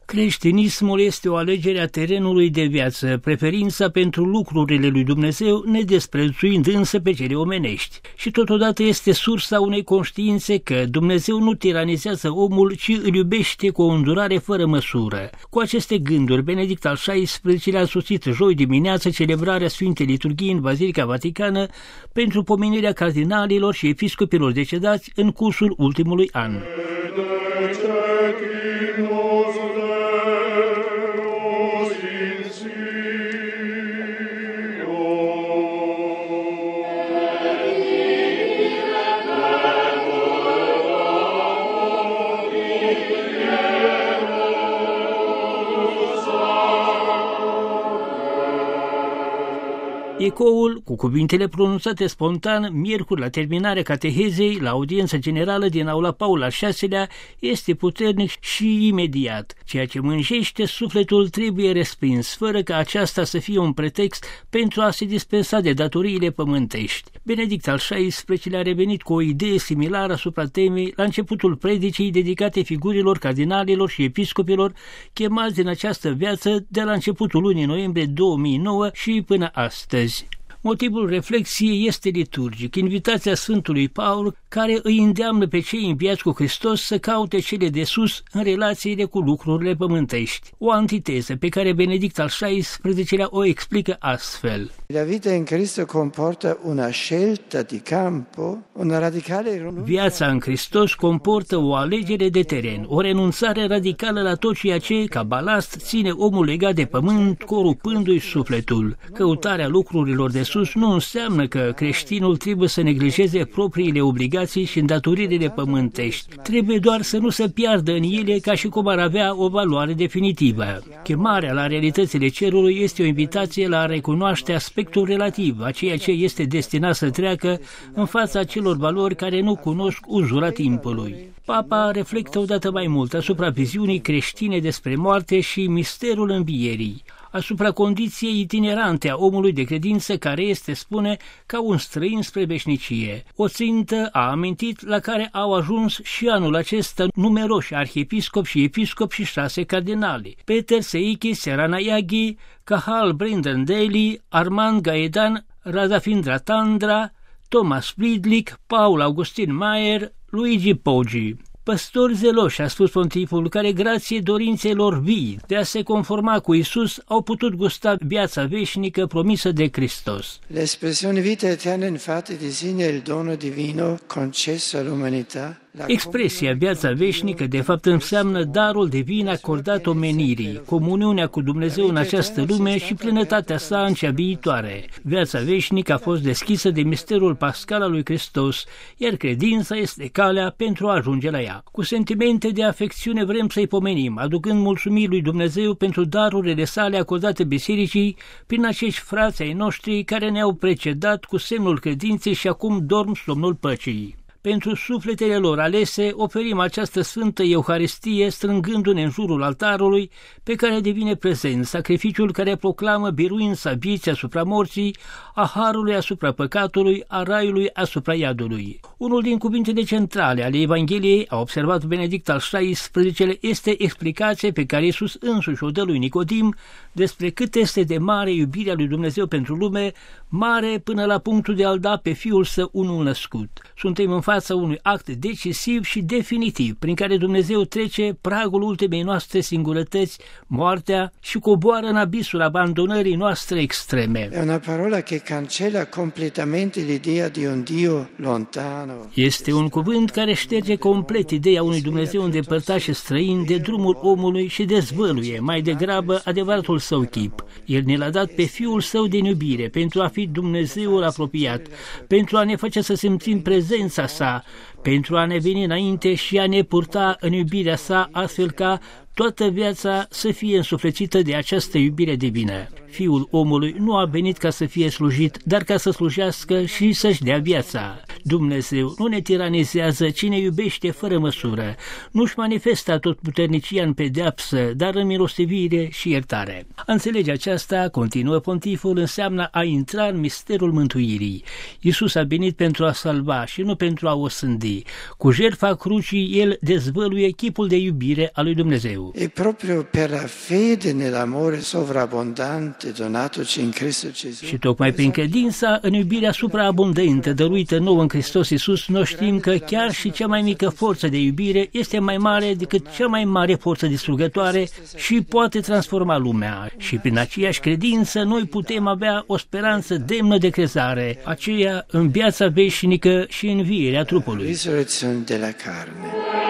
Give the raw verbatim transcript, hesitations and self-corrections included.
Creștinismul este o alegere a terenului de viață, preferința pentru lucrurile lui Dumnezeu, nedesprețuind însă pe cele omenești. Și totodată este sursa unei conștiințe că Dumnezeu nu tiranizează omul, ci îl iubește cu o îndurare fără măsură. Cu aceste gânduri, Benedict al șaisprezecelea-lea a susținut joi dimineață celebrarea Sfintei Liturghii în Bazilica Vaticană pentru pomenirea cardinalilor și episcopilor decedați în cursul ultimului an. Ecoul, cu cuvintele pronunțate spontan, miercuri la terminarea catehezei, la audiența generală din aula Paul al șaselea, este puternic și imediat. Ceea ce mânjește sufletul trebuie respins, fără ca aceasta să fie un pretext pentru a se dispensa de datoriile pământești. Benedict al șaisprezecelea-lea a revenit cu o idee similară asupra temei la începutul predicii dedicate figurilor cardinalilor și episcopilor chemați din această viață de la începutul lunii noiembrie două mii nouă și până astăzi. Motivul reflexiei este liturgic, invitația Sfântului Paul, care îi îndeamnă pe cei înviați cu Hristos să caute cele de sus în relațiile cu lucrurile pământești. O antiteză pe care Benedict al șaisprezecelea-lea o explică astfel. La vita in Cristo comporta una scelta di campo, una radicale rinuncia. Viața în Hristos comportă o alegere de teren, o renunțare radicală la tot ceea ce, ca balast, ține omul legat de pământ, corupându-i sufletul. Căutarea lucrurilor de sus nu înseamnă că creștinul trebuie să neglijeze propriile obligații și îndatoririle pământești. Trebuie doar să nu se piardă în ele ca și cum ar avea o valoare definitivă. Chemarea la realitățile cerului este o invitație la a recunoaște aspectul relativ a ceea ce este destinat să treacă în fața celor valori care nu cunosc uzura timpului. Papa reflectă odată mai mult asupra viziunii creștine despre moarte și misterul învierii, asupra condiției itinerante a omului de credință care este, spune, ca un străin spre veșnicie. O țintă, a amintit, la care au ajuns și anul acesta numeroși arhiepiscopi și episcopi și șase cardinali: Peter Seiki Seranayagi, Cahal Brendan Daly, Armand Gaedan, Radhavindra Tandra, Thomas Friedrich, Paul Augustin Mayer, Luigi Poggi. Păstori zeloși, a spus pontiful, care grație dorințelor vii de a se conforma cu Isus au putut gusta viața veșnică promisă de Hristos. L'espressione vita eterna infatti designa il dono divino concesso all'umanità. Expresia viața veșnică de fapt înseamnă darul divin acordat omenirii, comuniunea cu Dumnezeu în această lume și plinătatea sa în cea viitoare. Viața veșnică a fost deschisă de misterul pascal al lui Hristos, iar credința este calea pentru a ajunge la ea. Cu sentimente de afecțiune vrem să-i pomenim, aducând mulțumiri lui Dumnezeu pentru darurile sale acordate bisericii prin acești frați ai noștri care ne-au precedat cu semnul credinței și acum dorm somnul păcii. Pentru sufletele lor alese oferim această sfântă Euharistie strângându-ne în jurul altarului pe care devine prezent sacrificiul care proclamă biruința vieții asupra morții, a harului asupra păcatului, a raiului asupra iadului. Unul din cuvintele centrale ale Evangheliei, a observat Benedict al șaisprezecelea-lea, este explicația pe care Iisus însuși o dă lui Nicodim despre cât este de mare iubirea lui Dumnezeu pentru lume, mare până la punctul de a-L da pe Fiul Său unul născut. Suntem în fața unui act decisiv și definitiv prin care Dumnezeu trece pragul ultimei noastre singurătăți, moartea, și coboară în abisul abandonării noastre extreme. È una parola che cancella completamente l'idea di un Dio lontano. Este un cuvânt care șterge complet ideea unui Dumnezeu îndepărtat și străin de drumul omului și dezvăluie mai degrabă adevăratul său chip. El ne l-a dat pe Fiul Său din iubire pentru a fi Dumnezeul apropiat, pentru a ne face să simțim prezența sa, pentru a ne veni înainte și a ne purta în iubirea sa, astfel ca toată viața să fie însuflețită de această iubire divină. Fiul omului nu a venit ca să fie slujit, dar ca să slujească și să-și dea viața. Dumnezeu nu ne tiranizează, ci ne iubește fără măsură. Nu-și manifestă atotputernicia în pedeapsă, dar în milostivire și iertare. A înțelege aceasta, continuă pontiful, înseamnă a intra în misterul mântuirii. Iisus a venit pentru a salva și nu pentru a osândi. Cu jertfa crucii, El dezvăluie chipul de iubire a lui Dumnezeu. E proprio per la fede nell'amore sovrabbondante donatoci in Cristo Gesù. Și tocmai prin credința în iubirea supraabundentă dăruită nouă în Hristos Iisus, noi știm că chiar și cea mai mică forță de iubire este mai mare decât cea mai mare forță distrugătoare și poate transforma lumea. Și prin aceeași credință noi putem avea o speranță demnă de crezare, aceea în viața veșnică și învierea trupului. Risurrezione della carne.